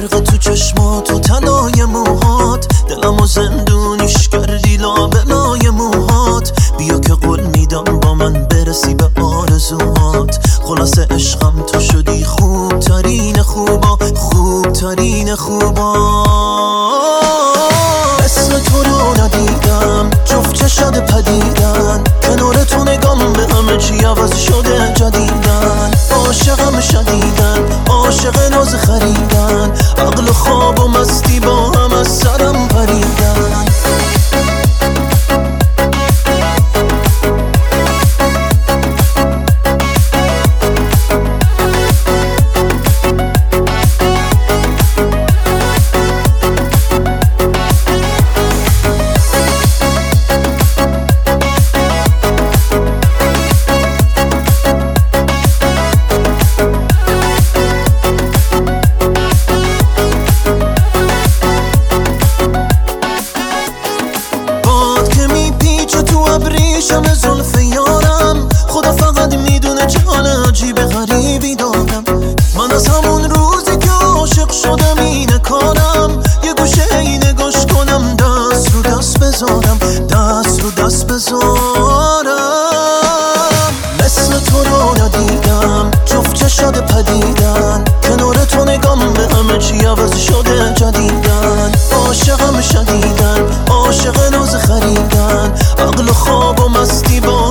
برق تو چشمات و تنای موهات، دلمو زندونیش کردی لابلای موهات. بیا که قول میدم با من برسی به آرزوهات. خلاصه عشقم تو شدی خوب ترین خوبا، خوب ترین خوبا. مثل تو رو ندیدم، جفت چشات پدیدن، کنار تو نگام به همه چی عوض شده جدیدن. عاشقم شدیدن، عاشق ناز خریدن، عقل و خواب و مستی با هم از سرم پریدن. ابریشم زلف یارم، خدا فقط میدونه چه حال عجیب غریبی دارم. من از همون روزی که عاشق شدم اینه کارم، یه گوشه ای نگاش کنم، دست رو دست بذارم، دست رو دست بذارم. مثل تو رو ندیدم، جفت چشات پدیدن، کنار تو نگام به همه چی عوض شده جدیدن. عاشقم شدیدن، عاشق ناز خریدن، عقل و خواب و مستی با